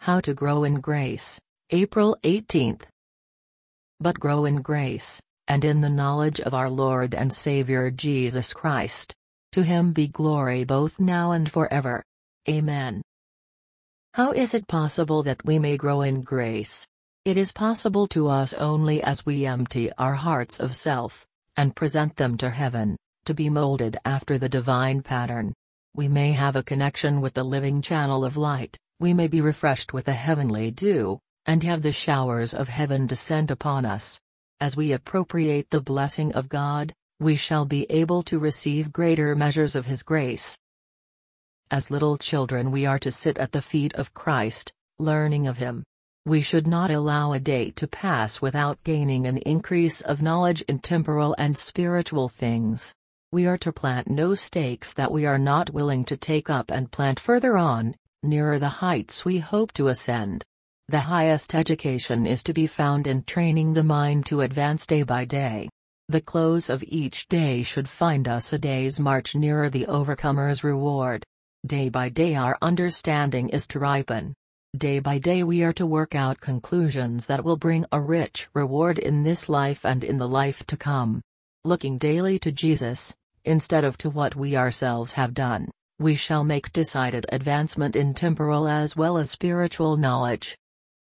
How to Grow in Grace, April 18. But grow in grace, and in the knowledge of our Lord and Savior Jesus Christ. To him be glory both now and forever. Amen. How is it possible that we may grow in grace? It is possible to us only as we empty our hearts of self, and present them to heaven, to be molded after the divine pattern. We may have a connection with the living channel of light, we may be refreshed with the heavenly dew, and have the showers of heaven descend upon us. As we appropriate the blessing of God, we shall be able to receive greater measures of His grace. As little children we are to sit at the feet of Christ, learning of Him. We should not allow a day to pass without gaining an increase of knowledge in temporal and spiritual things. We are to plant no stakes that we are not willing to take up and plant further on, nearer the heights we hope to ascend. The highest education is to be found in training the mind to advance day by day. The close of each day should find us a day's march nearer the overcomer's reward. Day by day our understanding is to ripen. Day by day we are to work out conclusions that will bring a rich reward in this life and in the life to come. Looking daily to Jesus, instead of to what we ourselves have done, we shall make decided advancement in temporal as well as spiritual knowledge.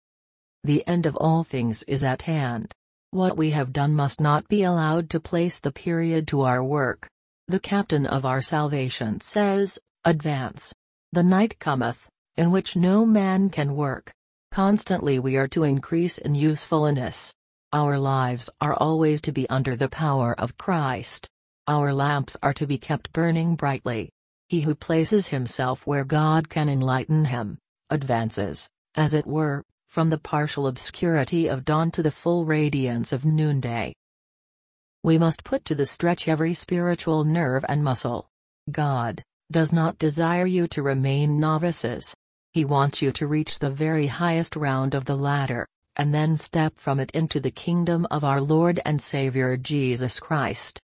The end of all things is at hand. What we have done must not be allowed to place the period to our work. The captain of our salvation says, "Advance. The night cometh, in which no man can work." Constantly we are to increase in usefulness. Our lives are always to be under the power of Christ. Our lamps are to be kept burning brightly. He who places himself where God can enlighten him, advances, as it were, from the partial obscurity of dawn to the full radiance of noonday. We must put to the stretch every spiritual nerve and muscle. God does not desire you to remain novices. He wants you to reach the very highest round of the ladder, and then step from it into the kingdom of our Lord and Savior Jesus Christ.